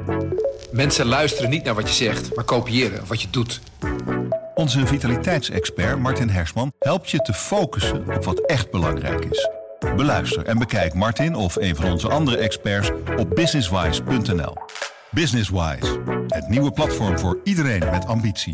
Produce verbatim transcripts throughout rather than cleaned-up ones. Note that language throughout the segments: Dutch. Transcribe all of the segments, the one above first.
Mensen luisteren niet naar wat je zegt, maar kopiëren wat je doet. Onze vitaliteitsexpert Martin Hersman helpt je te focussen op wat echt belangrijk is. Beluister en bekijk Martin of een van onze andere experts op businesswise punt n l. Businesswise, het nieuwe platform voor iedereen met ambitie.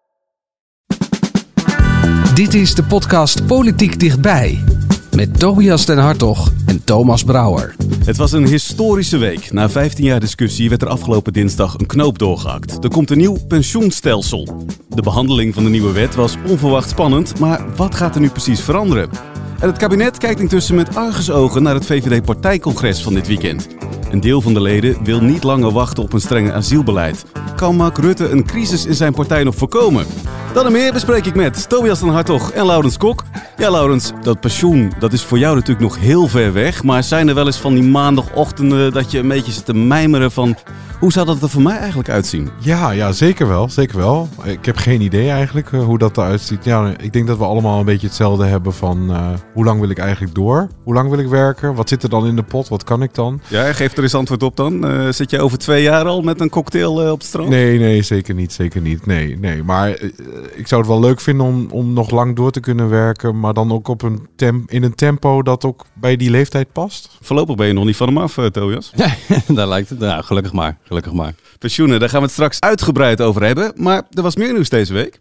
Dit is de podcast Politiek Dichtbij. Met Tobias den Hartog en Thomas Brouwer. Het was een historische week. Na vijftien jaar discussie werd er afgelopen dinsdag een knoop doorgehakt. Er komt een nieuw pensioenstelsel. De behandeling van de nieuwe wet was onverwacht spannend, maar wat gaat er nu precies veranderen? En het kabinet kijkt intussen met argusogen naar het V V D-partijcongres van dit weekend. Een deel van de leden wil niet langer wachten op een strenge asielbeleid. Kan Mark Rutte een crisis in zijn partij nog voorkomen? Dat en meer bespreek ik met Tobias den Hartog en Laurens Kok. Ja, Laurens, dat pensioen, dat is voor jou natuurlijk nog heel ver weg. Maar zijn er wel eens van die maandagochtenden dat je een beetje zit te mijmeren van... Hoe zou dat er voor mij eigenlijk uitzien? Ja, ja, zeker wel. Zeker wel. Ik heb geen idee eigenlijk uh, hoe dat eruit ziet. Ja, ik denk dat we allemaal een beetje hetzelfde hebben van... Uh, hoe lang wil ik eigenlijk door? Hoe lang wil ik werken? Wat zit er dan in de pot? Wat kan ik dan? Ja, geef er eens antwoord op dan. Uh, zit je over twee jaar al met een cocktail uh, op het strand? Nee, nee, zeker niet. Zeker niet. Nee, nee. Maar uh, ik zou het wel leuk vinden om, om nog lang door te kunnen werken. Maar dan ook op een tem- in een tempo dat ook bij die leeftijd past. Voorlopig ben je nog niet van hem af, uh, Tobias. Nee, daar lijkt het. Nou, gelukkig maar. Gelukkig maar. Pensioenen, daar gaan we het straks uitgebreid over hebben. Maar er was meer nieuws deze week.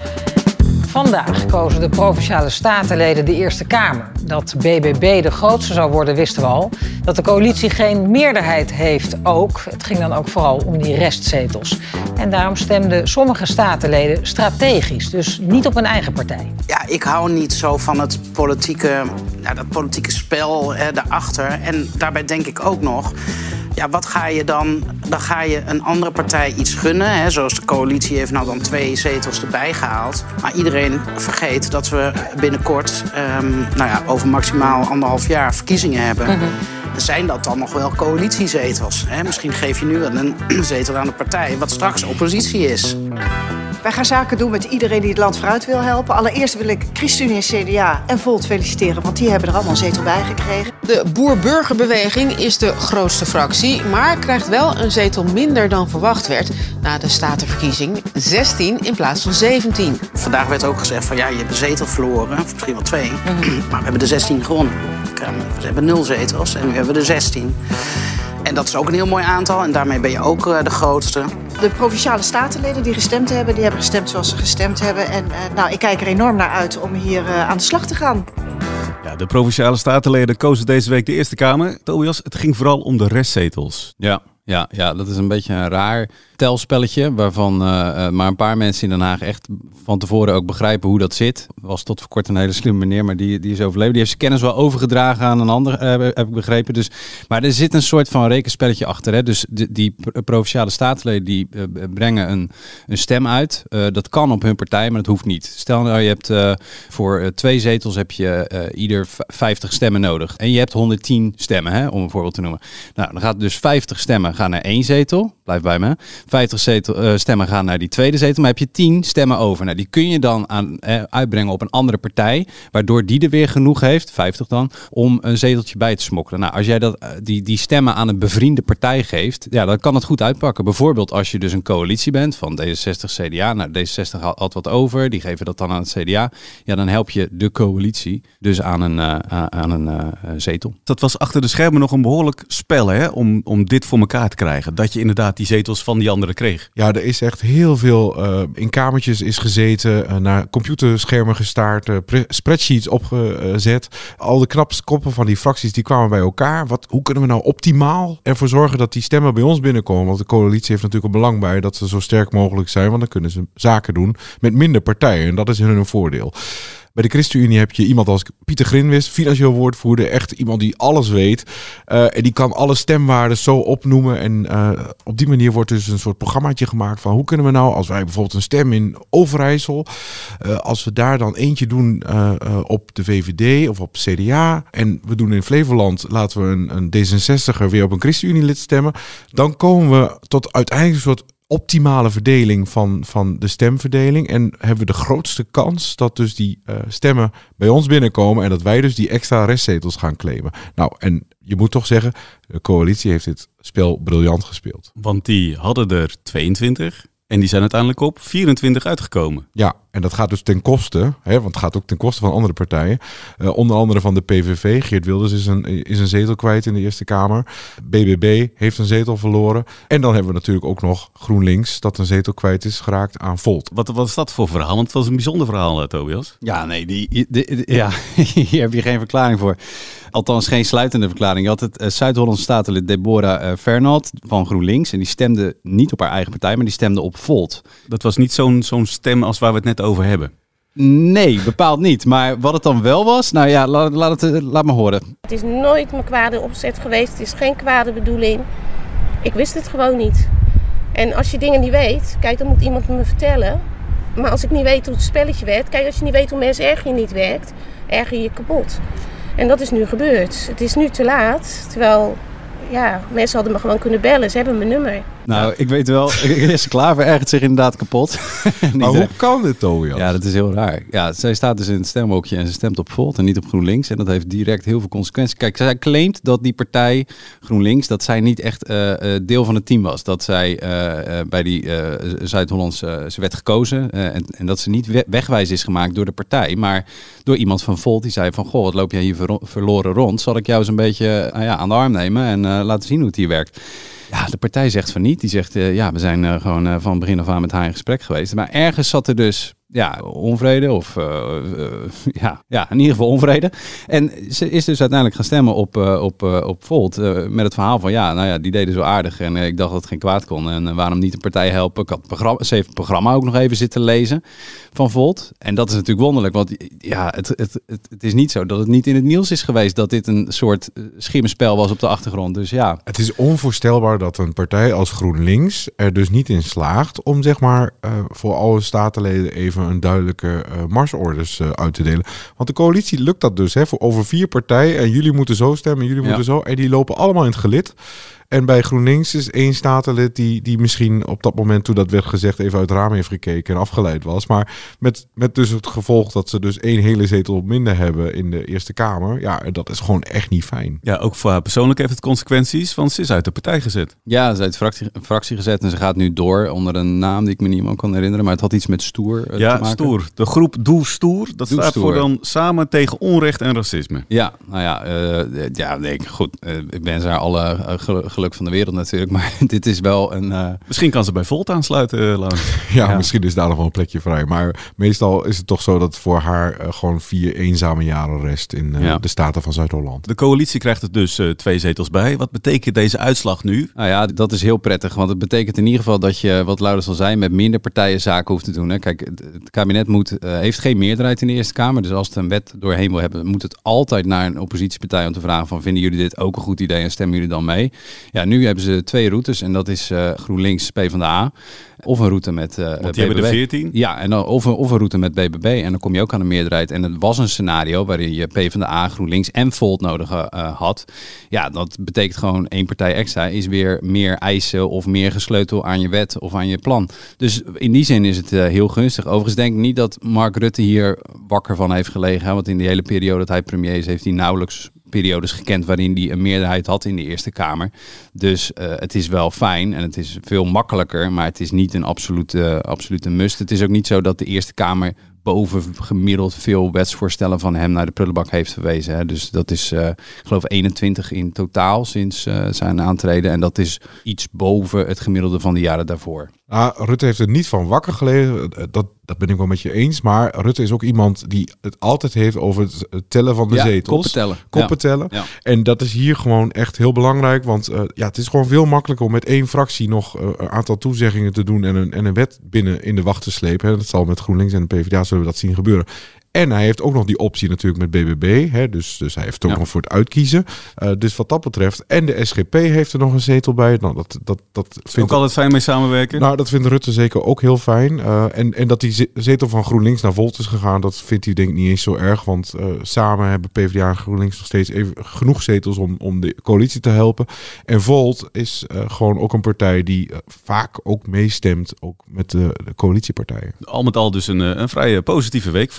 Vandaag kozen de Provinciale Statenleden de Eerste Kamer. Dat B B B de grootste zou worden, wisten we al. Dat de coalitie geen meerderheid heeft ook. Het ging dan ook vooral om die restzetels. En daarom stemden sommige statenleden strategisch. Dus niet op hun eigen partij. Ja, ik hou niet zo van het politieke, ja, dat politieke spel eh, daarachter. En daarbij denk ik ook nog... Ja, wat ga je dan? Dan ga je een andere partij iets gunnen. Hè? Zoals de coalitie heeft nou dan twee zetels erbij gehaald. Maar iedereen vergeet dat we binnenkort, um, nou ja, over maximaal anderhalf jaar verkiezingen hebben. Mm-hmm. Zijn dat dan nog wel coalitiezetels? Hè? Misschien geef je nu wel een zetel aan de partij wat straks oppositie is. Wij gaan zaken doen met iedereen die het land vooruit wil helpen. Allereerst wil ik ChristenUnie en C D A en Volt feliciteren, want die hebben er allemaal een zetel bij gekregen. De Boer-Burgerbeweging is de grootste fractie, maar krijgt wel een zetel minder dan verwacht werd na de statenverkiezing. zestien in plaats van zeventien. Vandaag werd ook gezegd van ja, je hebt een zetel verloren, of misschien wel twee. Mm-hmm. Maar we hebben de zestien gewonnen. We hebben nul zetels en nu hebben we de zestien. En dat is ook een heel mooi aantal en daarmee ben je ook uh, de grootste. De Provinciale Statenleden die gestemd hebben, die hebben gestemd zoals ze gestemd hebben. En uh, nou, ik kijk er enorm naar uit om hier uh, aan de slag te gaan. Ja, de Provinciale Statenleden kozen deze week de Eerste Kamer. Tobias, het ging vooral om de restzetels. Ja, ja, ja, dat is een beetje een raar telspelletje, waarvan uh, maar een paar mensen in Den Haag echt van tevoren ook begrijpen hoe dat zit. Was tot voor kort een hele slimme meneer, maar die, die is overleden. Die heeft zijn kennis wel overgedragen aan een ander, uh, heb ik begrepen. Dus, maar er zit een soort van rekenspelletje achter. Hè? Dus de, die Provinciale Statenleden die uh, brengen een, een stem uit. Uh, dat kan op hun partij, maar dat hoeft niet. Stel nou, je hebt uh, voor uh, twee zetels heb je uh, ieder vijftig stemmen nodig. En je hebt honderdtien stemmen, hè, om een voorbeeld te noemen. Nou, dan gaat dus vijftig stemmen gaan naar één zetel. Blijf bij me. vijftig zetel, uh, stemmen gaan naar die tweede zetel, maar heb je tien stemmen over. Nou, die kun je dan aan, eh, uitbrengen op een andere partij, waardoor die er weer genoeg heeft, vijftig dan, om een zeteltje bij te smokkelen. Nou, als jij dat, die, die stemmen aan een bevriende partij geeft, ja, dan kan het goed uitpakken. Bijvoorbeeld als je dus een coalitie bent van D zesenzestig, C D A. Nou, D zesenzestig had wat over, die geven dat dan aan het C D A. Ja, dan help je de coalitie dus aan een, uh, aan een uh, zetel. Dat was achter de schermen nog een behoorlijk spel, hè, om, om dit voor elkaar te krijgen. Dat je inderdaad die zetels van die anderen kreeg. Ja, er is echt heel veel uh, in kamertjes is gezeten, uh, naar computerschermen gestaard, uh, pre- spreadsheets opgezet. Al de knapste koppen van die fracties die kwamen bij elkaar. Wat, hoe kunnen we nou optimaal ervoor zorgen dat die stemmen bij ons binnenkomen? Want de coalitie heeft natuurlijk een belang bij dat ze zo sterk mogelijk zijn, want dan kunnen ze zaken doen met minder partijen en dat is hun een voordeel. Bij de ChristenUnie heb je iemand als Pieter Grinwis, financieel woordvoerder, echt iemand die alles weet. Uh, en die kan alle stemwaarden zo opnoemen. En uh, op die manier wordt dus een soort programmaatje gemaakt van hoe kunnen we nou, als wij bijvoorbeeld een stem in Overijssel, uh, als we daar dan eentje doen uh, uh, op de V V D of op C D A en we doen in Flevoland, laten we een, een D zesenzestiger weer op een ChristenUnie-lid stemmen, dan komen we tot uiteindelijk een soort optimale verdeling van, van de stemverdeling. En hebben we de grootste kans dat dus die uh, stemmen bij ons binnenkomen en dat wij dus die extra restzetels gaan claimen. Nou, en je moet toch zeggen, de coalitie heeft dit spel briljant gespeeld. Want die hadden er tweeëntwintig en die zijn uiteindelijk op vierentwintig uitgekomen. Ja, en dat gaat dus ten koste, hè, want het gaat ook ten koste van andere partijen. Uh, onder andere van de P V V. Geert Wilders is een, is een zetel kwijt in de Eerste Kamer. B B B heeft een zetel verloren. En dan hebben we natuurlijk ook nog GroenLinks, dat een zetel kwijt is geraakt aan Volt. Wat, wat is dat voor verhaal? Want het was een bijzonder verhaal, Tobias. Ja, nee, die, die, die, ja, hier heb je geen verklaring voor. Althans, geen sluitende verklaring. Je had het uh, Zuid-Hollandse statenlid Deborah uh, Fernald van GroenLinks. En die stemde niet op haar eigen partij, maar die stemde op Volt. Dat was niet zo'n, zo'n stem als waar we het net over hebben. Nee, bepaald niet. Maar wat het dan wel was, nou ja, laat, laat, het, laat me horen. Het is nooit mijn kwade opzet geweest. Het is geen kwade bedoeling. Ik wist het gewoon niet. En als je dingen niet weet, kijk, dan moet iemand me vertellen. Maar als ik niet weet hoe het spelletje werkt, kijk, als je niet weet hoe mensen erger niet werkt, erger je je kapot. En dat is nu gebeurd. Het is nu te laat, terwijl ja, mensen hadden me gewoon kunnen bellen. Ze hebben mijn nummer. Nou, ik weet wel, Jesse Klaver ergert zich inderdaad kapot. Maar hoe kan dit, Tobias? Ja, dat is heel raar. Ja, zij staat dus in het stemhokje en ze stemt op Volt en niet op GroenLinks. En dat heeft direct heel veel consequenties. Kijk, zij claimt dat die partij GroenLinks, dat zij niet echt uh, deel van het team was. Dat zij uh, uh, bij die uh, Zuid-Hollandse, uh, ze werd gekozen uh, en, en dat ze niet we- wegwijs is gemaakt door de partij, maar door iemand van Volt die zei van, goh, wat loop jij hier ver- verloren rond? Zal ik jou eens een beetje uh, ja, aan de arm nemen en uh, laten zien hoe het hier werkt? Ja, de partij zegt van niet. Die zegt, uh, ja, we zijn uh, gewoon uh, van begin af aan met haar in gesprek geweest. Maar ergens zat er dus ja, onvrede of uh, uh, ja, ja, in ieder geval onvrede. En ze is dus uiteindelijk gaan stemmen op, uh, op, uh, op Volt uh, met het verhaal van ja, nou ja, die deden zo aardig en uh, ik dacht dat het geen kwaad kon. En uh, waarom niet een partij helpen? Ik had het programma, ze heeft het programma ook nog even zitten lezen van Volt. En dat is natuurlijk wonderlijk, want ja, het, het, het, het is niet zo dat het niet in het nieuws is geweest dat dit een soort schimmenspel was op de achtergrond. Dus ja. Het is onvoorstelbaar dat een partij als GroenLinks er dus niet in slaagt om zeg maar uh, voor alle statenleden even een duidelijke uh, marsorders uh, uit te delen. Want de coalitie lukt dat dus, hè, voor over vier partijen en jullie moeten zo stemmen, jullie moeten Ja. zo. En die lopen allemaal in het gelid. En bij GroenLinks is één statenlid die, die misschien op dat moment toen dat werd gezegd even uit het raam heeft gekeken en afgeleid was. Maar met, met dus het gevolg dat ze dus één hele zetel minder hebben in de Eerste Kamer. Ja, dat is gewoon echt niet fijn. Ja, ook voor haar persoonlijk heeft het consequenties, want ze is uit de partij gezet. Ja, ze heeft fractie, fractie gezet en ze gaat nu door onder een naam die ik me niet meer kan herinneren. Maar het had iets met Stoer uh, te Ja, maken. Stoer. De groep Doe Stoer. Dat Doe staat Stoer. voor dan Samen tegen Onrecht en Racisme. Ja, nou ja, uh, ja nee, goed. Uh, ik wens haar alle uh, gel- geluk van de wereld natuurlijk. Maar dit is wel een... Uh... Misschien kan ze bij Volt aansluiten, uh, Laan. Ja, ja, misschien is daar nog wel een plekje vrij. Maar meestal is het toch zo dat voor haar uh, gewoon vier eenzame jaren rest in uh, Ja. de Staten van Zuid-Holland. De coalitie krijgt er dus uh, twee zetels bij. Wat betekent deze uitslag nu? Nou ja, dat is heel prettig. Want het betekent in ieder geval dat je, wat Laurens al zei, met minder partijen zaken hoeft te doen. Hè. Kijk, het, het kabinet moet, uh, heeft geen meerderheid in de Eerste Kamer. Dus als het een wet doorheen wil hebben, moet het altijd naar een oppositiepartij om te vragen van, vinden jullie dit ook een goed idee en stemmen jullie dan mee? Ja, nu hebben ze twee routes en dat is uh, GroenLinks, PvdA. Of een route met uh, Want die B B B. hebben er veertien. Ja, en dan, of, een, of een route met B B B. En dan kom je ook aan een meerderheid. En het was een scenario waarin je PvdA, GroenLinks en Volt nodig uh, had. Ja, dat betekent gewoon één partij extra is weer meer eisen of meer gesleuteld aan je wet of aan je plan. Dus in die zin is het uh, heel gunstig. Overigens denk ik niet dat Mark Rutte hier wakker van heeft gelegen. Hè? Want in die hele periode dat hij premier is, heeft hij nauwelijks periodes gekend waarin hij een meerderheid had in de Eerste Kamer. Dus uh, het is wel fijn en het is veel makkelijker, maar het is niet een absolute, absolute must. Het is ook niet zo dat de Eerste Kamer boven gemiddeld veel wetsvoorstellen van hem naar de prullenbak heeft verwezen. Hè. Dus dat is, uh, ik geloof, eenentwintig in totaal sinds uh, zijn aantreden. En dat is iets boven het gemiddelde van de jaren daarvoor. Ah, Rutte heeft er niet van wakker gelegen. Dat, dat ben ik wel met je eens. Maar Rutte is ook iemand die het altijd heeft over het tellen van de ja, zetels. koppen tellen. Koppen ja. tellen. Ja. En dat is hier gewoon echt heel belangrijk. Want uh, ja, het is gewoon veel makkelijker om met één fractie nog uh, een aantal toezeggingen te doen en een, en een wet binnen in de wacht te slepen. Hè. Dat zal met GroenLinks en de PvdA zullen we dat zien gebeuren. En hij heeft ook nog die optie natuurlijk met B B B. Hè, dus, dus hij heeft ook ja. nog voor het uitkiezen. Uh, dus wat dat betreft. En de S G P heeft er nog een zetel bij. Nou, dat, dat, dat Vindt ook altijd fijn mee samenwerken? Nou, dat vindt Rutte zeker ook heel fijn. Uh, en, en dat die zetel van GroenLinks naar Volt is gegaan, dat vindt hij denk ik niet eens zo erg. Want uh, samen hebben PvdA en GroenLinks nog steeds even genoeg zetels om, om de coalitie te helpen. En Volt is uh, gewoon ook een partij die uh, vaak ook meestemt ook met de, de coalitiepartijen. Al met al dus een, een vrij positieve week voor de coalitie.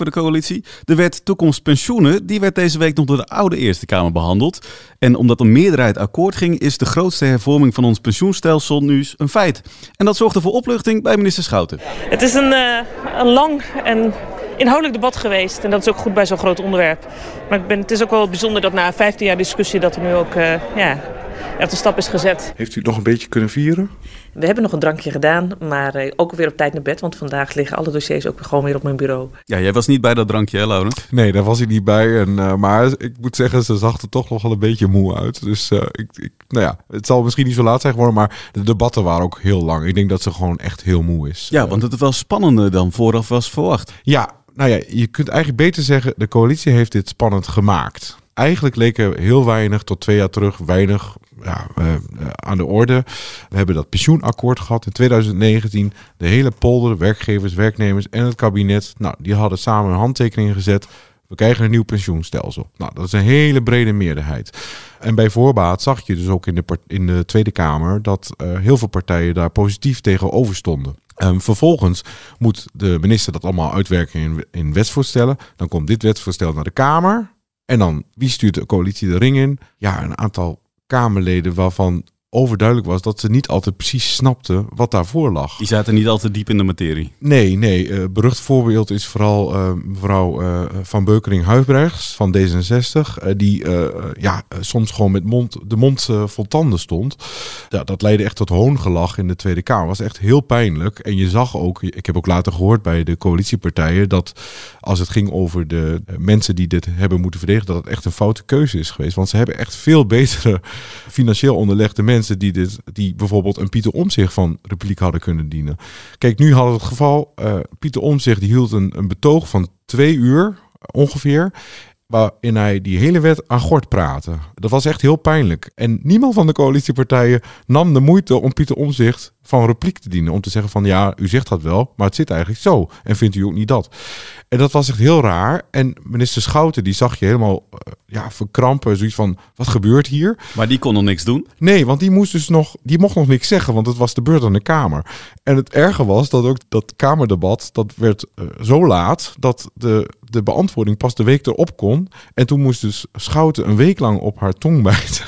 coalitie. De wet Toekomst Pensioenen, die werd deze week nog door de oude Eerste Kamer behandeld. En omdat een meerderheid akkoord ging, is de grootste hervorming van ons pensioenstelsel nu een feit. En dat zorgde voor opluchting bij minister Schouten. Het is een, uh, een lang en inhoudelijk debat geweest. En dat is ook goed bij zo'n groot onderwerp. Maar ik ben, het is ook wel bijzonder dat na vijftien jaar discussie dat er nu ook uh, ja, echt een stap is gezet. Heeft u het nog een beetje kunnen vieren? We hebben nog een drankje gedaan, maar uh, ook weer op tijd naar bed. Want vandaag liggen alle dossiers ook gewoon weer op mijn bureau. Ja, jij was niet bij dat drankje, hè, Laurens? Nee, daar was ik niet bij. En, uh, maar ik moet zeggen, ze zag er toch nog wel een beetje moe uit. Dus uh, ik, ik, nou ja, het zal misschien niet zo laat zijn geworden, maar de debatten waren ook heel lang. Ik denk dat ze gewoon echt heel moe is. Ja, want het was spannender dan vooraf was verwacht. Ja, nou ja, je kunt eigenlijk beter zeggen, de coalitie heeft dit spannend gemaakt. Eigenlijk leek er heel weinig, tot twee jaar terug, weinig ja, uh, aan de orde. We hebben dat pensioenakkoord gehad in twintig negentien. De hele polder, werkgevers, werknemers en het kabinet, nou, die hadden samen een handtekening gezet. We krijgen een nieuw pensioenstelsel. Nou, dat is een hele brede meerderheid. En bij voorbaat zag je dus ook in de, in de Tweede Kamer dat uh, heel veel partijen daar positief tegenover stonden. Um, vervolgens moet de minister dat allemaal uitwerken in, in wetsvoorstellen. Dan komt dit wetsvoorstel naar de Kamer. En dan, wie stuurt de coalitie de ring in? Ja, een aantal Kamerleden waarvan overduidelijk was dat ze niet altijd precies snapten wat daarvoor lag. Die zaten niet altijd diep in de materie. Nee, nee. Uh, berucht voorbeeld is vooral uh, mevrouw uh, Van Beukering-Huisbrechts van D zesenzestig. Uh, die uh, ja, soms gewoon met mond, de mond uh, vol tanden stond. Ja, dat leidde echt tot hoongelach in de Tweede Kamer. Was echt heel pijnlijk. En je zag ook, ik heb ook later gehoord bij de coalitiepartijen, dat als het ging over de uh, mensen die dit hebben moeten verdedigen, dat het echt een foute keuze is geweest. Want ze hebben echt veel betere financieel onderlegde mensen die, dit, die bijvoorbeeld een Pieter Omtzigt van Republiek hadden kunnen dienen. Kijk, nu hadden we het geval, uh, Pieter Omtzigt die hield een, een betoog van twee uur ongeveer, waarin hij die hele wet aan gort praatte. Dat was echt heel pijnlijk. En niemand van de coalitiepartijen nam de moeite om Pieter Omtzigt van repliek te dienen. Om te zeggen van ja, u zegt dat wel, maar het zit eigenlijk zo. En vindt u ook niet dat? En dat was echt heel raar. En minister Schouten, die zag je helemaal uh, ja, verkrampen. Zoiets van, wat gebeurt hier? Maar die kon nog niks doen? Nee, want die moest dus nog, die mocht nog niks zeggen, want het was de beurt aan de Kamer. En het erge was dat ook dat Kamerdebat, dat werd uh, zo laat, dat de, de beantwoording pas de week erop kon. En toen moest dus Schouten een week lang op haar tong bijten.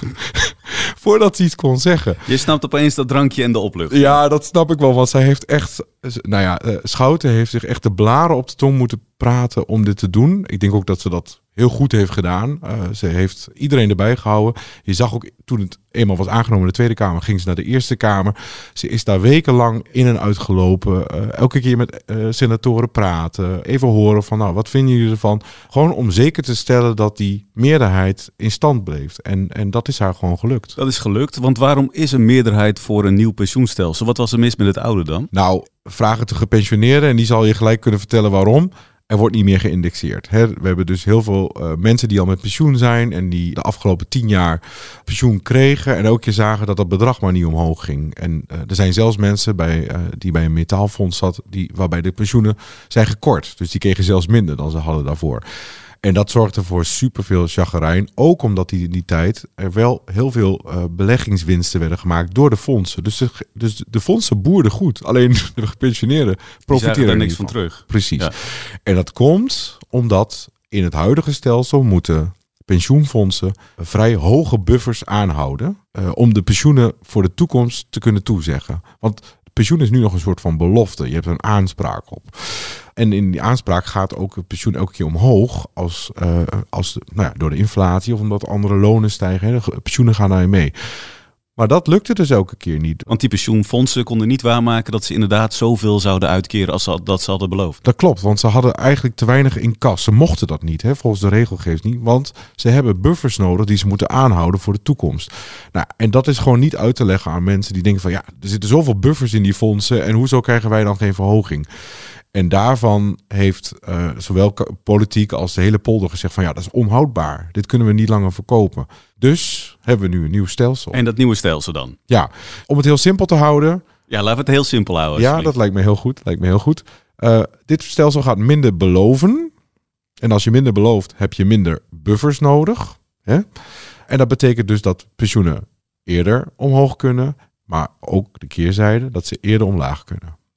Voordat ze iets kon zeggen. Je snapt opeens dat drankje en de opluchting. Ja, dat snap ik wel. Want zij heeft echt... Nou ja, uh, Schouten heeft zich echt de blaren op de tong moeten praten om dit te doen. Ik denk ook dat ze dat heel goed heeft gedaan. Uh, ze heeft iedereen erbij gehouden. Je zag ook toen het eenmaal was aangenomen in de Tweede Kamer, ging ze naar de Eerste Kamer. Ze is daar wekenlang in en uit gelopen. Uh, elke keer met uh, senatoren praten. Even horen van, nou, wat vinden jullie ervan? Gewoon om zeker te stellen dat die meerderheid in stand bleef. En, en dat is haar gewoon gelukt. Dat is gelukt, want waarom is een meerderheid voor een nieuw pensioenstelsel? Wat was er mis met het oude dan? Nou, vraag het de gepensioneerden en die zal je gelijk kunnen vertellen waarom. Er wordt niet meer geïndexeerd. Hè. We hebben dus heel veel uh, mensen die al met pensioen zijn en die de afgelopen tien jaar pensioen kregen en elke keer zagen dat dat bedrag maar niet omhoog ging. En uh, er zijn zelfs mensen bij, uh, die bij een metaalfonds zat, die, waarbij de pensioenen zijn gekort. Dus die kregen zelfs minder dan ze hadden daarvoor. En dat zorgde voor superveel chagrijn. Ook omdat die in die tijd er wel heel veel uh, beleggingswinsten werden gemaakt door de fondsen. Dus de, dus de fondsen boerden goed. Alleen de gepensioneerden profiteren er niks van terug. Precies. Ja. En dat komt omdat in het huidige stelsel moeten pensioenfondsen vrij hoge buffers aanhouden. Uh, om de pensioenen voor de toekomst te kunnen toezeggen. Want pensioen is nu nog een soort van belofte. Je hebt er een aanspraak op. En in die aanspraak gaat ook het pensioen elke keer omhoog als, uh, als de, nou ja, door de inflatie of omdat andere lonen stijgen. Hè. De pensioenen gaan daarin mee. Maar dat lukte dus elke keer niet. Want die pensioenfondsen konden niet waarmaken dat ze inderdaad zoveel zouden uitkeren als ze, dat ze hadden beloofd. Dat klopt, want ze hadden eigenlijk te weinig in kas. Ze mochten dat niet, hè, volgens de regelgeving niet. Want ze hebben buffers nodig die ze moeten aanhouden voor de toekomst. Nou, en dat is gewoon niet uit te leggen aan mensen die denken van ja, er zitten zoveel buffers in die fondsen en hoezo krijgen wij dan geen verhoging? En daarvan heeft uh, zowel politiek als de hele polder gezegd van ja, dat is onhoudbaar. Dit kunnen we niet langer verkopen. Dus hebben we nu een nieuw stelsel. En dat nieuwe stelsel dan? Ja, om het heel simpel te houden. Ja, laten we het heel simpel houden. Ja, dat lijkt me heel goed. Lijkt me heel goed. Uh, dit stelsel gaat minder beloven. En als je minder belooft, heb je minder buffers nodig. Hè? En dat betekent dus dat pensioenen eerder omhoog kunnen. Maar ook de keerzijde, dat ze eerder omlaag kunnen.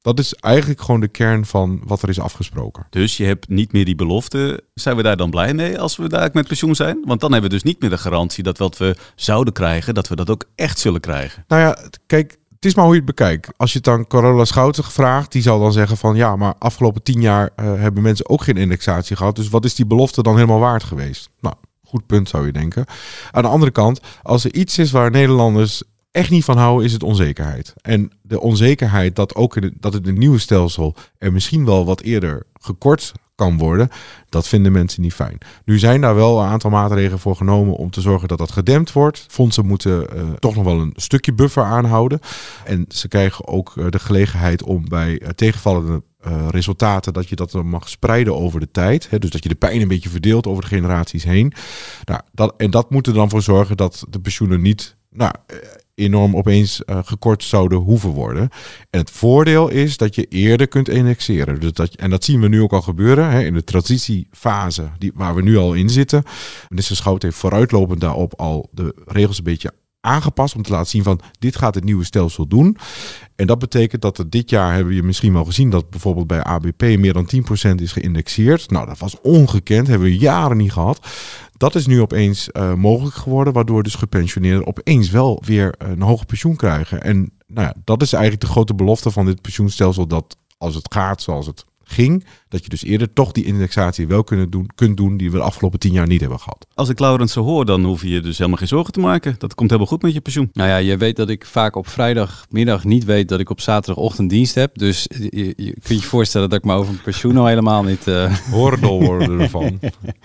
Dat is eigenlijk gewoon de kern van wat er is afgesproken. Dus je hebt niet meer die belofte. Zijn we daar dan blij mee als we daar met pensioen zijn? Want dan hebben we dus niet meer de garantie dat wat we zouden krijgen, dat we dat ook echt zullen krijgen. Nou ja, kijk, het is maar hoe je het bekijkt. Als je het dan Carola Schouten vraagt, die zal dan zeggen van ja, maar afgelopen tien jaar uh, hebben mensen ook geen indexatie gehad. Dus wat is die belofte dan helemaal waard geweest? Nou, goed punt zou je denken. Aan de andere kant, als er iets is waar Nederlanders echt niet van houden, is het onzekerheid. En de onzekerheid dat ook in het, dat het een nieuwe stelsel er misschien wel wat eerder gekort kan worden, dat vinden mensen niet fijn. Nu zijn daar wel een aantal maatregelen voor genomen om te zorgen dat dat gedempt wordt. Fondsen moeten uh, toch nog wel een stukje buffer aanhouden. En ze krijgen ook uh, de gelegenheid om bij uh, tegenvallende uh, resultaten, dat je dat dan mag spreiden over de tijd. Hè, dus dat je de pijn een beetje verdeelt over de generaties heen. Nou, dat, en dat moet er dan voor zorgen dat de pensioenen niet nou, enorm opeens uh, gekort zouden hoeven worden. En het voordeel is dat je eerder kunt indexeren. Dus dat, en dat zien we nu ook al gebeuren hè, in de transitiefase die, waar we nu al in zitten. Minister Schouten heeft vooruitlopend daarop al de regels een beetje aangepast om te laten zien van dit gaat het nieuwe stelsel doen. En dat betekent dat er dit jaar hebben we misschien wel gezien dat bijvoorbeeld bij A B P meer dan tien procent is geïndexeerd. Nou, dat was ongekend, hebben we jaren niet gehad. Dat is nu opeens uh, mogelijk geworden, waardoor dus gepensioneerden opeens wel weer een hoger pensioen krijgen. En nou ja, dat is eigenlijk de grote belofte van dit pensioenstelsel, dat als het gaat zoals het ging, dat je dus eerder toch die indexatie wel kunnen doen, kunt doen die we de afgelopen tien jaar niet hebben gehad. Als ik Laurens zo hoor, dan hoef je je dus helemaal geen zorgen te maken. Dat komt helemaal goed met je pensioen. Nou ja, je weet dat ik vaak op vrijdagmiddag niet weet dat ik op zaterdagochtend dienst heb. Dus je, je kunt je voorstellen dat ik me over mijn pensioen al helemaal niet Uh... hoordel worden ervan.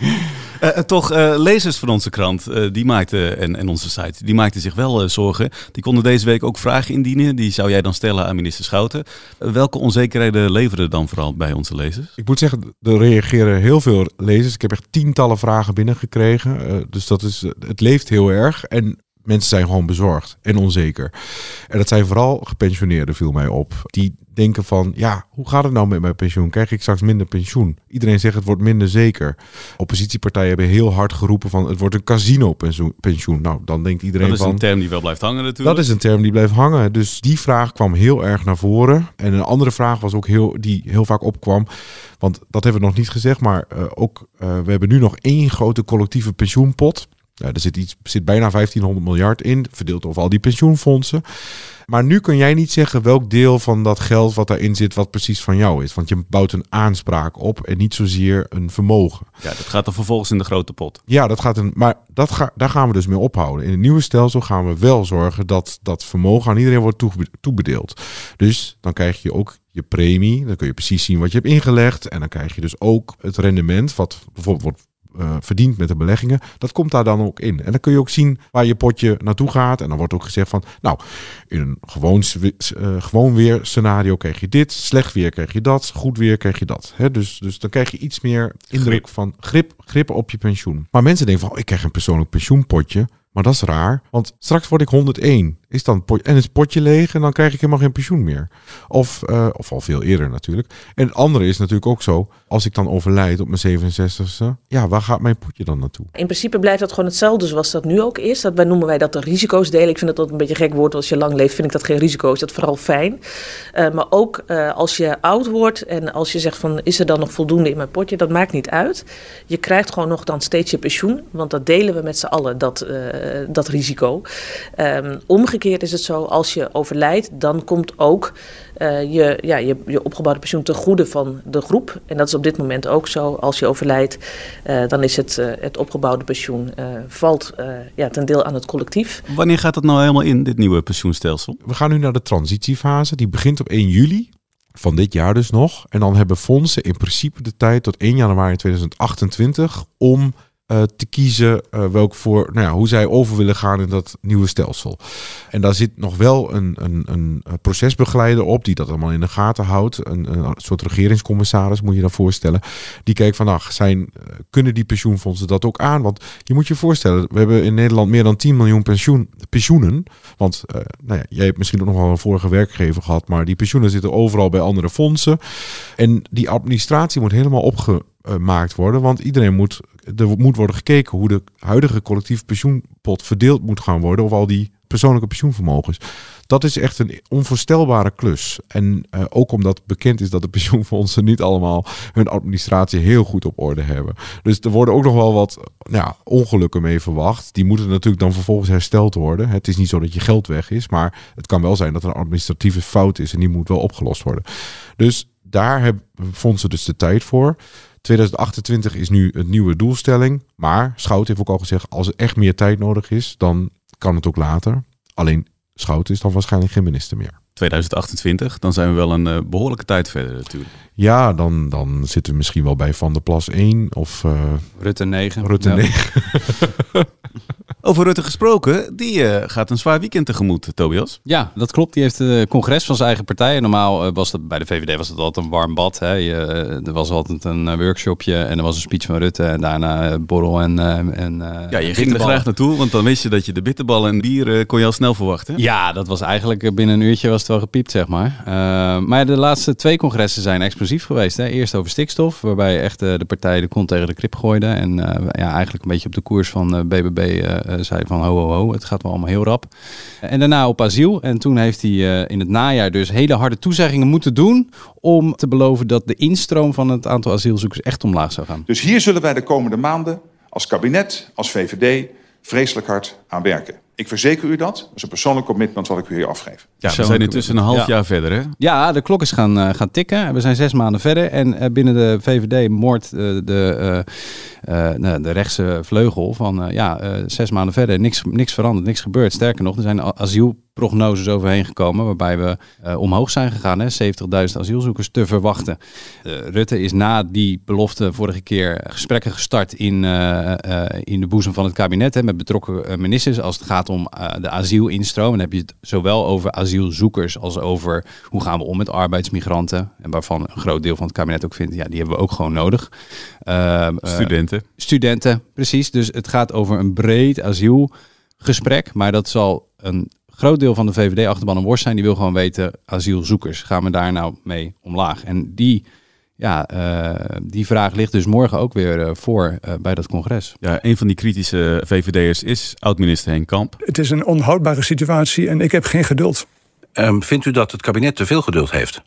Uh, toch, uh, lezers van onze krant, uh, die maakten, en, en onze site, die maakten zich wel uh, zorgen. Die konden deze week ook vragen indienen. Die zou jij dan stellen aan minister Schouten. Uh, welke onzekerheden leveren dan vooral bij onze lezers? Ik moet zeggen, er reageren heel veel lezers. Ik heb echt tientallen vragen binnengekregen. Uh, dus dat is, het leeft heel erg. En mensen zijn gewoon bezorgd en onzeker. En dat zijn vooral gepensioneerden, viel mij op. Die denken van, ja, hoe gaat het nou met mijn pensioen? Krijg ik straks minder pensioen? Iedereen zegt het wordt minder zeker. Oppositiepartijen hebben heel hard geroepen van het wordt een casino-pensioen. Nou, dan denkt iedereen van... Dat is een term die wel blijft hangen natuurlijk. Dat is een term die blijft hangen. Dus die vraag kwam heel erg naar voren. En een andere vraag was ook heel, die heel vaak opkwam. Want dat hebben we nog niet gezegd, maar uh, ook uh, we hebben nu nog één grote collectieve pensioenpot. Ja, er zit, iets, zit bijna vijftienhonderd miljard in, verdeeld over al die pensioenfondsen. Maar nu kun jij niet zeggen welk deel van dat geld wat daarin zit, wat precies van jou is. Want je bouwt een aanspraak op en niet zozeer een vermogen. Ja, dat gaat dan vervolgens in de grote pot. Ja, dat gaat een, maar dat ga, daar gaan we dus mee ophouden. In het nieuwe stelsel gaan we wel zorgen dat dat vermogen aan iedereen wordt toebedeeld. Dus dan krijg je ook je premie, dan kun je precies zien wat je hebt ingelegd. En dan krijg je dus ook het rendement, wat bijvoorbeeld wordt Uh, verdiend met de beleggingen, dat komt daar dan ook in. En dan kun je ook zien waar je potje naartoe gaat. En dan wordt ook gezegd van, nou, in een gewoon, uh, gewoon weer scenario krijg je dit, slecht weer krijg je dat, goed weer krijg je dat. He, dus, dus dan krijg je iets meer indruk grip. van grip, grip op je pensioen. Maar mensen denken van, oh, ik krijg een persoonlijk pensioenpotje. Maar dat is raar, want straks word ik honderdéén. Is dan pot, en is het potje leeg en dan krijg ik helemaal geen pensioen meer. Of, uh, of al veel eerder natuurlijk. En het andere is natuurlijk ook zo, als ik dan overlijd op mijn zevenenzestigste, ja, waar gaat mijn potje dan naartoe? In principe blijft dat gewoon hetzelfde zoals dat nu ook is. Dat wij noemen wij dat de risico's delen. Ik vind dat dat een beetje een gek woord. Als je lang leeft vind ik dat geen risico is. Dat vooral fijn. Uh, maar ook uh, als je oud wordt en als je zegt van is er dan nog voldoende in mijn potje, dat maakt niet uit. Je krijgt gewoon nog dan steeds je pensioen, want dat delen we met z'n allen, dat, uh, dat risico. Um, omgekeerd is het zo, als je overlijdt, dan komt ook uh, je, ja, je, je opgebouwde pensioen ten goede van de groep. En dat is op dit moment ook zo. Als je overlijdt, uh, dan is het, uh, het opgebouwde pensioen uh, valt uh, ja, ten deel aan het collectief. Wanneer gaat dat nou helemaal in, dit nieuwe pensioenstelsel? We gaan nu naar de transitiefase. Die begint op één juli. Van dit jaar dus nog. En dan hebben fondsen in principe de tijd tot één januari tweeduizend achtentwintig om Uh, te kiezen uh, welk voor, nou ja, hoe zij over willen gaan in dat nieuwe stelsel. En daar zit nog wel een, een, een procesbegeleider op die dat allemaal in de gaten houdt. Een, een soort regeringscommissaris moet je dan voorstellen. Die kijkt van, ach, zijn, uh, kunnen die pensioenfondsen dat ook aan? Want je moet je voorstellen, we hebben in Nederland meer dan tien miljoen pensioen, pensioenen. Want uh, nou ja, jij hebt misschien ook nog wel een vorige werkgever gehad, maar die pensioenen zitten overal bij andere fondsen. En die administratie moet helemaal opgemaakt worden, want iedereen moet er moet worden gekeken hoe de huidige collectief pensioenpot verdeeld moet gaan worden of al die persoonlijke pensioenvermogens. dat is echt een onvoorstelbare klus. En uh, ook omdat bekend is dat de pensioenfondsen niet allemaal hun administratie heel goed op orde hebben. Dus er worden ook nog wel wat nou ja, ongelukken mee verwacht. Die moeten natuurlijk dan vervolgens hersteld worden. Het is niet zo dat je geld weg is, maar het kan wel zijn dat er een administratieve fout is en die moet wel opgelost worden. Dus daar hebben fondsen dus de tijd voor. tweeduizend achtentwintig is nu een nieuwe doelstelling. Maar Schout heeft ook al gezegd, als er echt meer tijd nodig is, dan kan het ook later. Alleen Schout is dan waarschijnlijk geen minister meer. tweeduizend achtentwintig, dan zijn we wel een uh, behoorlijke tijd verder natuurlijk. Ja, dan, dan zitten we misschien wel bij Van der Plas één of... Uh, Rutte negen. Rutte ja. negen. Over Rutte gesproken, die uh, gaat een zwaar weekend tegemoet, Tobias. Ja, dat klopt. Die heeft het congres van zijn eigen partij. Normaal uh, was dat bij de V V D was het altijd een warm bad. Hè. Je, uh, er was altijd een uh, workshopje en er was een speech van Rutte en daarna uh, borrel en... Uh, en uh, ja, je ging er graag naartoe, want dan wist je dat je de bitterballen en bier uh, kon je al snel verwachten. Ja, dat was eigenlijk uh, binnen een uurtje was het wel gepiept, zeg maar. Uh, maar de laatste twee congressen zijn explosief geweest. Hè. Eerst over stikstof, waarbij echt uh, de partij de kont tegen de krip gooide. En uh, ja, eigenlijk een beetje op de koers van uh, B B B uh, zei van ho, ho, ho, het gaat wel allemaal heel rap. En daarna op asiel. En toen heeft hij uh, in het najaar dus hele harde toezeggingen moeten doen om te beloven dat de instroom van het aantal asielzoekers echt omlaag zou gaan. Dus hier zullen wij de komende maanden als kabinet, als V V D, vreselijk hard aan werken. Ik verzeker u dat. Dat is een persoonlijk commitment wat ik u hier afgeef. Ja, we zijn intussen een half ja. jaar verder, hè? Ja, de klok is gaan, uh, gaan tikken. We zijn zes maanden verder. En uh, binnen de V V D moordt uh, de, uh, uh, de rechtse vleugel van... Uh, ja, uh, zes maanden verder, niks, niks veranderd, niks gebeurd. Sterker nog, er zijn asielprognoses overheen gekomen... waarbij we uh, omhoog zijn gegaan, hè, zeventigduizend asielzoekers te verwachten. Uh, Rutte is na die belofte vorige keer gesprekken gestart... in, uh, uh, in de boezem van het kabinet, hè, met betrokken uh, ministers... als het gaat om uh, de asielinstroom. En dan heb je het zowel over asielzoekers als over hoe gaan we om met arbeidsmigranten. En waarvan een groot deel van het kabinet ook vindt, ja, die hebben we ook gewoon nodig. Uh, studenten. Uh, studenten, precies. Dus het gaat over een breed asielgesprek. Maar dat zal een groot deel van de V V D-achterban een worst zijn. Die wil gewoon weten, asielzoekers, gaan we daar nou mee omlaag? En die... Ja, uh, die vraag ligt dus morgen ook weer uh, voor uh, bij dat congres. Ja, een van die kritische V V D'ers is oud-minister Henk Kamp. Het is een onhoudbare situatie en ik heb geen geduld. Um, vindt u dat het kabinet te veel geduld heeft?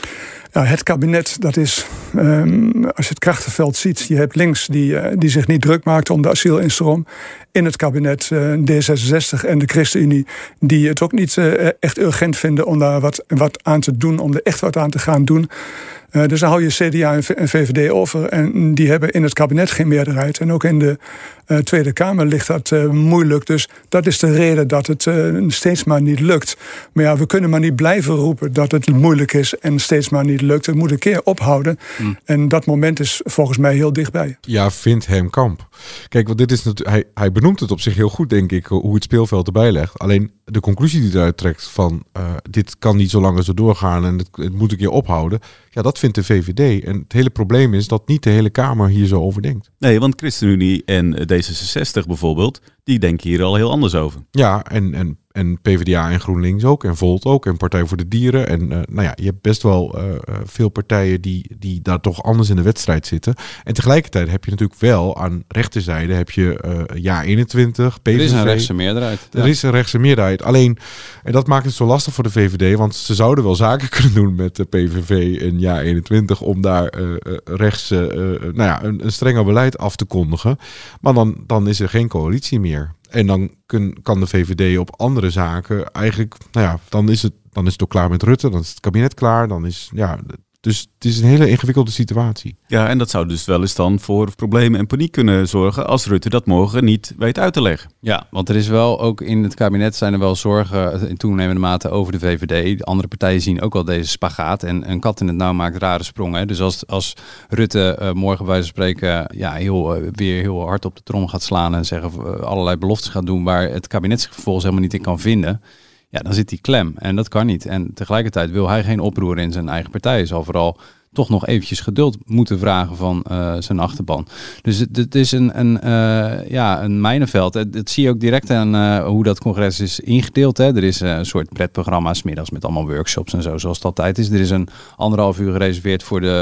Ja, het kabinet, dat is, um, als je het krachtenveld ziet... je hebt links die, uh, die zich niet druk maakt om de asielinstroom. In het kabinet uh, D zesenzestig en de ChristenUnie... die het ook niet uh, echt urgent vinden om daar wat, wat aan te doen... om er echt wat aan te gaan doen... Uh, dus dan hou je C D A en V V D over. En die hebben in het kabinet geen meerderheid. En ook in de uh, Tweede Kamer ligt dat uh, moeilijk. Dus dat is de reden dat het uh, steeds maar niet lukt. Maar ja, we kunnen maar niet blijven roepen dat het moeilijk is... en steeds maar niet lukt. Het moet een keer ophouden. Mm. En dat moment is volgens mij heel dichtbij. Ja, vindt Henk Kamp. Kijk, want dit is natuurlijk, hij, hij benoemt het op zich heel goed, denk ik... hoe het speelveld erbij legt. Alleen de conclusie die eruit trekt van... Uh, dit kan niet zo langer zo doorgaan en het, het moet een keer ophouden... Ja, dat vindt de V V D. En het hele probleem is dat niet de hele Kamer hier zo over denkt. Nee, want ChristenUnie en D zesenzestig bijvoorbeeld... die denken hier al heel anders over. Ja, en, en, en P v d A en GroenLinks ook. En Volt ook. En Partij voor de Dieren. En uh, nou ja, je hebt best wel uh, veel partijen die, die daar toch anders in de wedstrijd zitten. En tegelijkertijd heb je natuurlijk wel aan rechterzijde... heb je uh, Ja eenentwintig, P V V. Er is een rechtse meerderheid. Er ja. is een rechtse meerderheid. Alleen, en dat maakt het zo lastig voor de V V D... want ze zouden wel zaken kunnen doen met de P V V en Ja eenentwintig... om daar uh, rechts uh, nou ja, een, een strenger beleid af te kondigen. Maar dan, dan is er geen coalitie meer. En dan kun, kan de V V D op andere zaken eigenlijk... Nou ja, dan is het, dan is het ook klaar met Rutte. Dan is het kabinet klaar. Dan is, ja, dus het is een hele ingewikkelde situatie. Ja, en dat zou dus wel eens dan voor problemen en paniek kunnen zorgen... als Rutte dat morgen niet weet uit te leggen. Ja, want er is wel ook in het kabinet zijn er wel zorgen... in toenemende mate over de V V D. De andere partijen zien ook wel deze spagaat. En een kat in het nauw maakt rare sprongen. Hè. Dus als, als Rutte uh, morgen bij wijze van spreken... ja, heel, uh, weer heel hard op de trom gaat slaan... en zeggen uh, allerlei beloftes gaat doen... waar het kabinet zich vervolgens helemaal niet in kan vinden... ja, dan zit hij klem. En dat kan niet. En tegelijkertijd wil hij geen oproer in zijn eigen partij. Hij zal vooral toch nog eventjes geduld moeten vragen van uh, zijn achterban. Dus het, het is een, een, uh, ja, een mijnenveld. Dat, dat zie je ook direct aan uh, hoe dat congres is ingedeeld. Hè. Er is uh, een soort pretprogramma's middags met allemaal workshops en zo, zoals het altijd is. Er is een anderhalf uur gereserveerd voor de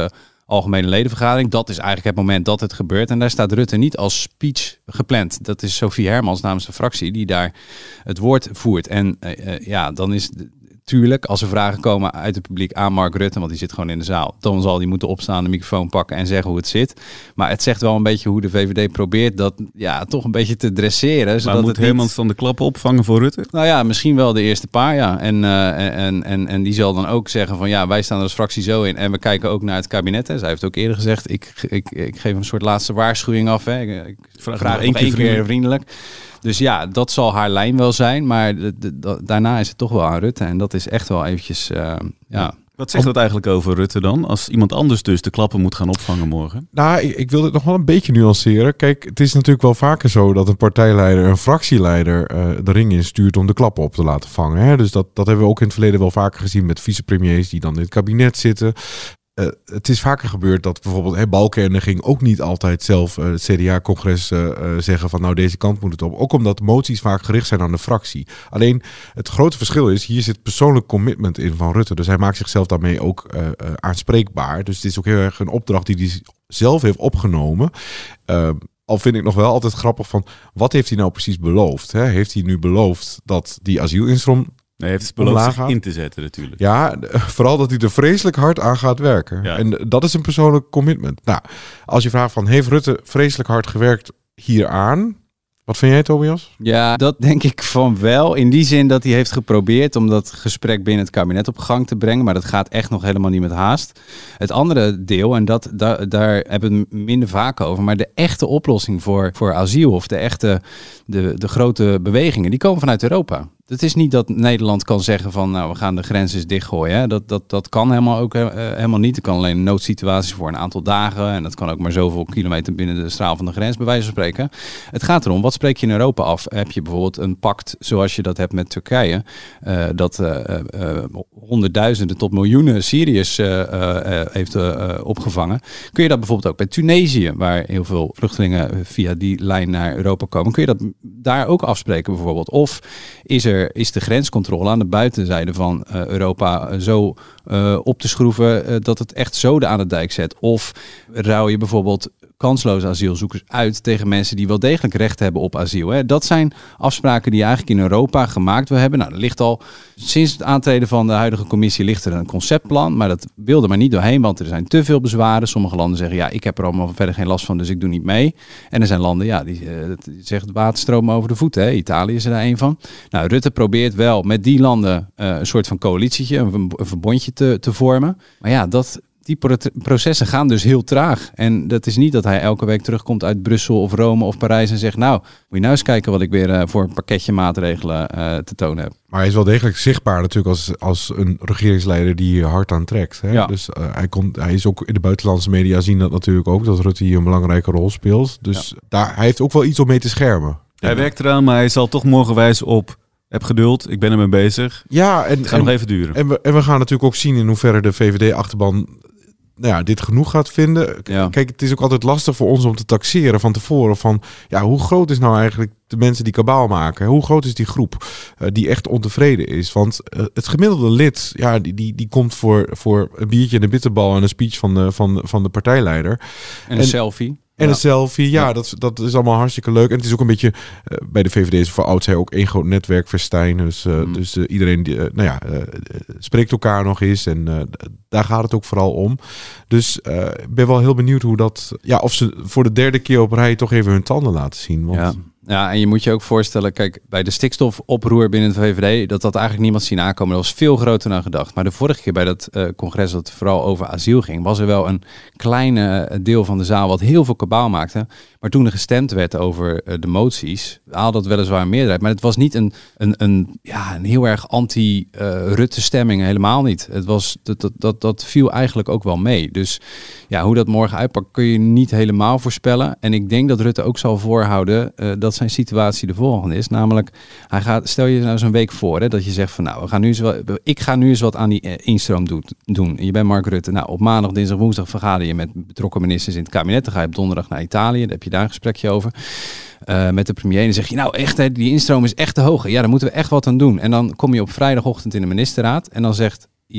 algemene ledenvergadering. Dat is eigenlijk het moment dat het gebeurt. En daar staat Rutte niet als speech gepland. Dat is Sophie Hermans namens de fractie die daar het woord voert. En uh, uh, ja, dan is... Tuurlijk, als er vragen komen uit het publiek aan Mark Rutte, want die zit gewoon in de zaal, dan zal die moeten opstaan, de microfoon pakken en zeggen hoe het zit. Maar het zegt wel een beetje hoe de V V D probeert dat ja, toch een beetje te dresseren. Maar moet Hermans niet... dan de klappen opvangen voor Rutte? Nou ja, misschien wel de eerste paar, ja. En, uh, en, en, en die zal dan ook zeggen van ja, wij staan er als fractie zo in en we kijken ook naar het kabinet. Hè. Zij heeft ook eerder gezegd, ik, ik, ik geef een soort laatste waarschuwing af. Hè. Ik, ik vraag, vraag nog één keer vriendelijk. vriendelijk. Dus ja, dat zal haar lijn wel zijn. Maar de, de, de, daarna is het toch wel aan Rutte. En dat is echt wel eventjes, uh, ja... Wat zegt dat eigenlijk over Rutte dan? Als iemand anders dus de klappen moet gaan opvangen morgen? Nou, ik, ik wil dit nog wel een beetje nuanceren. Kijk, het is natuurlijk wel vaker zo dat een partijleider, een fractieleider uh, de ring instuurt om de klappen op te laten vangen. Hè? Dus dat, dat hebben we ook in het verleden wel vaker gezien met vicepremiers die dan in het kabinet zitten. Uh, het is vaker gebeurd dat bijvoorbeeld hey, Balkenende ging ook niet altijd zelf uh, het C D A-congres uh, uh, zeggen van nou deze kant moet het op. Ook omdat moties vaak gericht zijn aan de fractie. Alleen het grote verschil is, hier zit persoonlijk commitment in van Rutte. Dus hij maakt zichzelf daarmee ook uh, uh, aanspreekbaar. Dus het is ook heel erg een opdracht die hij zelf heeft opgenomen. Uh, Al vind ik nog wel altijd grappig van wat heeft hij nou precies beloofd? Hè? Heeft hij nu beloofd dat die asielinstroom... Nee, hij heeft het beloofd zich in te zetten natuurlijk. Ja, vooral dat hij er vreselijk hard aan gaat werken. Ja. En dat is een persoonlijk commitment. Nou, als je vraagt van, heeft Rutte vreselijk hard gewerkt hieraan? Wat vind jij, Tobias? Ja, dat denk ik van wel. In die zin dat hij heeft geprobeerd om dat gesprek binnen het kabinet op gang te brengen. Maar dat gaat echt nog helemaal niet met haast. Het andere deel, en dat, daar, daar hebben we het minder vaak over. Maar de echte oplossing voor, voor asiel of de echte, de, de grote bewegingen, die komen vanuit Europa. Het is niet dat Nederland kan zeggen van nou we gaan de grens eens dichtgooien. Hè. Dat, dat, dat kan helemaal ook uh, helemaal niet. Er kan alleen een noodsituatie voor een aantal dagen. En dat kan ook maar zoveel kilometer binnen de straal van de grens, bij wijze van spreken. Het gaat erom, wat spreek je in Europa af? Heb je bijvoorbeeld een pact zoals je dat hebt met Turkije. Uh, dat uh, uh, honderdduizenden tot miljoenen Syriërs uh, uh, heeft uh, opgevangen. Kun je dat bijvoorbeeld ook bij Tunesië, waar heel veel vluchtelingen via die lijn naar Europa komen. Kun je dat daar ook afspreken bijvoorbeeld? Of is er is de grenscontrole aan de buitenzijde van uh, Europa zo uh, op te schroeven uh, dat het echt zoden aan de dijk zet? Of ruil je bijvoorbeeld kansloze asielzoekers uit tegen mensen die wel degelijk recht hebben op asiel? Hè? Dat zijn afspraken die eigenlijk in Europa gemaakt wil hebben. Nou, er ligt al sinds het aantreden van de huidige commissie ligt er een conceptplan, maar dat wilde maar niet doorheen, want er zijn te veel bezwaren. Sommige landen zeggen, ja, ik heb er allemaal verder geen last van, dus ik doe niet mee. En er zijn landen, ja, die, uh, die zeggen waterstroom over de voeten. Hè? Italië is er daar een van. Nou, Rutte probeert wel met die landen uh, een soort van coalitietje, een, een verbondje te, te vormen. Maar ja, dat... Die processen gaan dus heel traag. En dat is niet dat hij elke week terugkomt uit Brussel of Rome of Parijs en zegt, nou, moet je nou eens kijken wat ik weer uh, voor een pakketje maatregelen uh, te tonen heb. Maar hij is wel degelijk zichtbaar natuurlijk als, als een regeringsleider die hier hard aan trekt. Hè? Ja. Dus uh, hij, komt, hij is ook in de buitenlandse media zien dat natuurlijk ook, dat Rutte hier een belangrijke rol speelt. Dus ja. daar, hij heeft ook wel iets om mee te schermen. Hij werkt eraan, maar hij zal toch morgen wijzen op... Heb geduld, ik ben ermee bezig. Ja, en, het gaat en, nog even duren. En we, en we gaan natuurlijk ook zien in hoeverre de V V D-achterban nou ja, dit genoeg gaat vinden. Ja. Kijk, het is ook altijd lastig voor ons om te taxeren van tevoren van ja, hoe groot is nou eigenlijk de mensen die kabaal maken? Hoe groot is die groep uh, die echt ontevreden is? Want uh, het gemiddelde lid, ja, die, die, die komt voor, voor een biertje en een bitterbal en een speech van de, van, van de partijleider. En een en, selfie. En ja. een selfie, ja, ja. Dat, dat is allemaal hartstikke leuk. En het is ook een beetje, uh, bij de V V D is voor oudsher ook één groot netwerkfestijn. Dus, uh, mm. dus uh, iedereen die, uh, nou ja, uh, spreekt elkaar nog eens. En uh, daar gaat het ook vooral om. Dus ik uh, ben wel heel benieuwd hoe dat, ja, of ze voor de derde keer op rij toch even hun tanden laten zien. Want... Ja. Ja, en je moet je ook voorstellen, kijk, bij de stikstofoproer binnen de V V D, dat dat eigenlijk niemand zien aankomen. Dat was veel groter dan gedacht. Maar de vorige keer bij dat uh, congres dat vooral over asiel ging, was er wel een kleine deel van de zaal wat heel veel kabaal maakte. Maar toen er gestemd werd over uh, de moties, haalde dat weliswaar een meerderheid. Maar het was niet een, een, een, ja, een heel erg anti-Rutte stemming, helemaal niet. Het was, dat, dat, dat, dat viel eigenlijk ook wel mee. Dus ja, hoe dat morgen uitpakt kun je niet helemaal voorspellen. En ik denk dat Rutte ook zal voorhouden uh, dat zijn situatie de volgende is. Namelijk, hij gaat, stel je nou zo'n week voor, hè, dat je zegt van nou, we gaan nu eens wat, ik ga nu eens wat aan die uh, instroom do- doen. En je bent Mark Rutte. Nou, op maandag, dinsdag, woensdag vergader je met betrokken ministers in het kabinet. Dan ga je op donderdag naar Italië. Daar heb je daar een gesprekje over. Uh, met de premier. En dan zeg je, nou echt, hè, die instroom is echt te hoog. Ja, daar moeten we echt wat aan doen. En dan kom je op vrijdagochtend in de ministerraad. En dan zegt jouw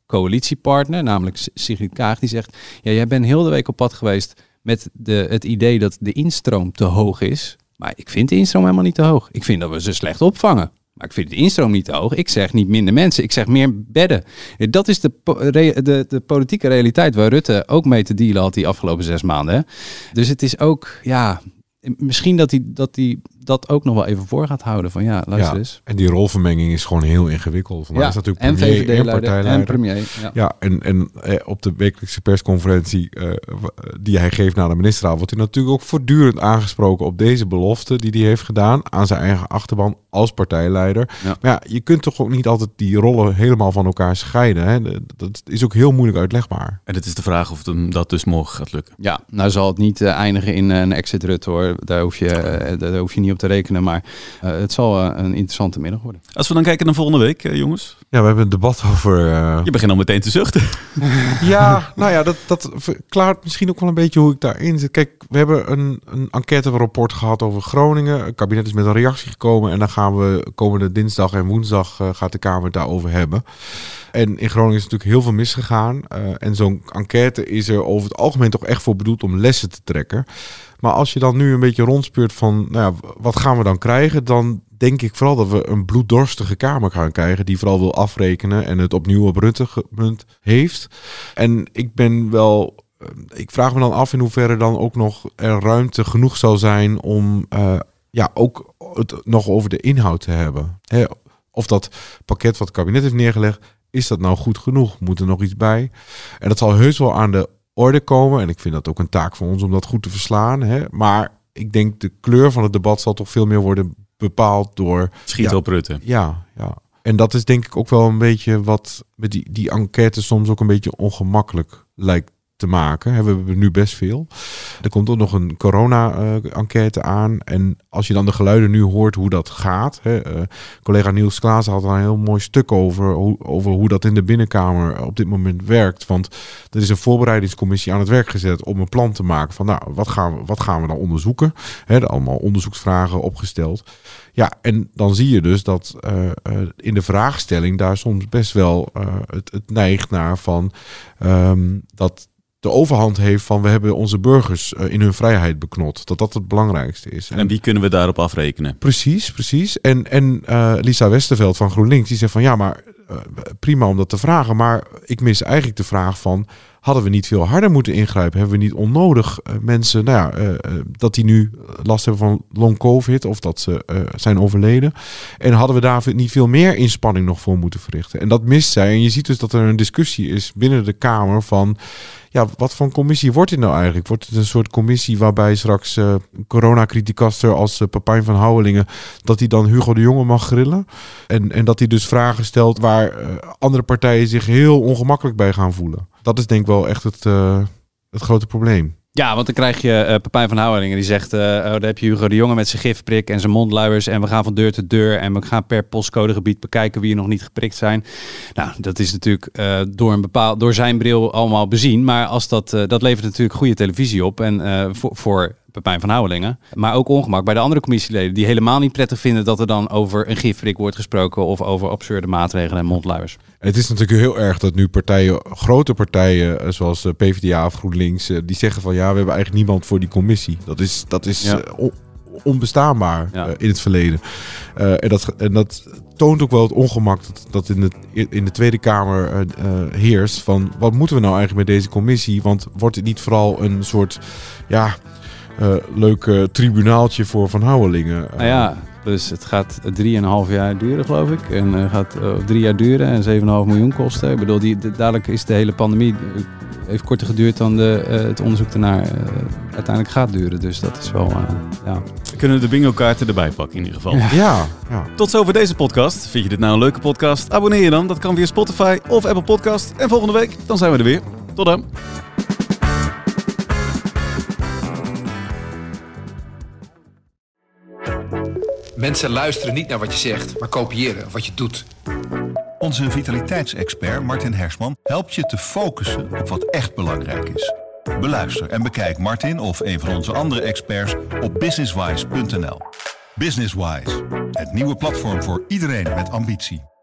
coalitiepartner, namelijk Sigrid Kaag, die zegt, ja, jij bent heel de week op pad geweest met de, het idee dat de instroom te hoog is. Maar ik vind de instroom helemaal niet te hoog. Ik vind dat we ze slecht opvangen. Maar ik vind de instroom niet te hoog. Ik zeg niet minder mensen. Ik zeg meer bedden. Dat is de, de, de politieke realiteit waar Rutte ook mee te dealen had die afgelopen zes maanden. Hè? Dus het is ook, ja, misschien dat hij dat, die, dat ook nog wel even voor gaat houden. Van ja, luister ja, eens. En die rolvermenging is gewoon heel ingewikkeld. Vandaag ja, is natuurlijk en premier V V D en leider partijleider. en premier. Ja, ja en, en eh, op de wekelijkse persconferentie uh, die hij geeft na de ministerraad, wordt hij natuurlijk ook voortdurend aangesproken op deze belofte die hij heeft gedaan aan zijn eigen achterban als partijleider. Ja. Maar ja, je kunt toch ook niet altijd die rollen helemaal van elkaar scheiden. Hè? Dat is ook heel moeilijk uitlegbaar. En het is de vraag of het, dat dus morgen gaat lukken. Ja, nou zal het niet uh, eindigen in uh, een exit Rutte hoor. Daar hoef je, uh, daar hoef je niet op te rekenen. Maar uh, het zal uh, een interessante middag worden. Als we dan kijken naar volgende week, uh, jongens. Ja, we hebben een debat over... Uh... Je begint al meteen te zuchten. Ja, nou ja, dat, dat verklaart misschien ook wel een beetje hoe ik daarin zit. Kijk, we hebben een, een enquêterapport gehad over Groningen. Het kabinet is met een reactie gekomen. En dan gaan we komende dinsdag en woensdag uh, gaat de Kamer het daarover hebben. En in Groningen is natuurlijk heel veel misgegaan. Uh, en zo'n enquête is er over het algemeen toch echt voor bedoeld om lessen te trekken. Maar als je dan nu een beetje rondspeurt van, nou ja, wat gaan we dan krijgen? Dan denk ik vooral dat we een bloeddorstige Kamer gaan krijgen die vooral wil afrekenen en het opnieuw op Rutte gemunt heeft. En ik ben wel, ik vraag me dan af in hoeverre dan ook nog er ruimte genoeg zal zijn om uh, ja, ook het nog over de inhoud te hebben. Hè? Of dat pakket wat het kabinet heeft neergelegd, is dat nou goed genoeg? Moet er nog iets bij? En dat zal heus wel aan de orde komen. En ik vind dat ook een taak van ons om dat goed te verslaan. Hè? Maar ik denk de kleur van het debat zal toch veel meer worden bepaald door... Schieten ja, op Rutte. Ja, ja. En dat is denk ik ook wel een beetje wat met die, die enquête soms ook een beetje ongemakkelijk lijkt te maken. We hebben nu best veel. Er komt ook nog een corona-enquête aan. En als je dan de geluiden nu hoort hoe dat gaat. Hè, uh, collega Niels Klaassen had er een heel mooi stuk over, hoe, over hoe dat in de binnenkamer op dit moment werkt. Want er is een voorbereidingscommissie aan het werk gezet om een plan te maken van nou, wat gaan we, wat gaan we dan onderzoeken? Hè, er allemaal onderzoeksvragen opgesteld. Ja, en dan zie je dus dat uh, uh, in de vraagstelling daar soms best wel uh, het, het neigt naar van um, dat de overhand heeft van we hebben onze burgers uh, in hun vrijheid beknot. Dat dat het belangrijkste is. En, en wie kunnen we daarop afrekenen? Precies, precies. En, en uh, Lisa Westerveld van GroenLinks, die zegt van ja, maar uh, prima om dat te vragen. Maar ik mis eigenlijk de vraag van, hadden we niet veel harder moeten ingrijpen? Hebben we niet onnodig uh, mensen, nou ja, uh, uh, dat die nu last hebben van long covid of dat ze uh, zijn overleden? En hadden we daar niet veel meer inspanning nog voor moeten verrichten? En dat mist zij. En je ziet dus dat er een discussie is binnen de Kamer van, ja, wat voor een commissie wordt dit nou eigenlijk? Wordt het een soort commissie waarbij straks uh, coronacriticaster als uh, Pepijn van Houwelingen, dat hij dan Hugo de Jonge mag grillen? En, en dat hij dus vragen stelt waar uh, andere partijen zich heel ongemakkelijk bij gaan voelen. Dat is denk ik wel echt het, uh, het grote probleem. Ja, want dan krijg je uh, Pepijn van Houwelingen die zegt, uh, oh, daar heb je Hugo de Jonge met zijn gifprik en zijn mondluiers en we gaan van deur tot deur en we gaan per postcodegebied bekijken wie er nog niet geprikt zijn. Nou, dat is natuurlijk uh, door, een bepaald, door zijn bril allemaal bezien, maar als dat, uh, dat levert natuurlijk goede televisie op en uh, voor, voor Pepijn van Houwelingen, maar ook ongemak bij de andere commissieleden die helemaal niet prettig vinden dat er dan over een gifprik wordt gesproken of over absurde maatregelen en mondluiers. Het is natuurlijk heel erg dat nu partijen, grote partijen zoals PvdA of GroenLinks, die zeggen van ja, we hebben eigenlijk niemand voor die commissie. Dat is, dat is ja. on, onbestaanbaar ja. uh, in het verleden. Uh, en, dat, en dat toont ook wel het ongemak dat, dat in, de, in de Tweede Kamer uh, uh, heerst van wat moeten we nou eigenlijk met deze commissie? Want wordt het niet vooral een soort ja, uh, leuk uh, tribunaaltje voor Van Houwelingen? Uh, nou ja. Dus het gaat drieënhalf jaar duren, geloof ik. En uh, gaat uh, drie jaar duren en zeven komma vijf miljoen kosten. Ik bedoel, die, de, dadelijk is de hele pandemie uh, heeft korter geduurd dan de, uh, het onderzoek ernaar uh, uiteindelijk gaat duren. Dus dat is wel, uh, ja. We kunnen de bingo kaarten erbij pakken in ieder geval. Ja. ja, ja. Tot zover deze podcast. Vind je dit nou een leuke podcast? Abonneer je dan. Dat kan via Spotify of Apple Podcast. En volgende week, dan zijn we er weer. Tot dan. Mensen luisteren niet naar wat je zegt, maar kopiëren wat je doet. Onze vitaliteitsexpert Martin Hersman helpt je te focussen op wat echt belangrijk is. Beluister en bekijk Martin of een van onze andere experts op businesswise punt n l. Businesswise, het nieuwe platform voor iedereen met ambitie.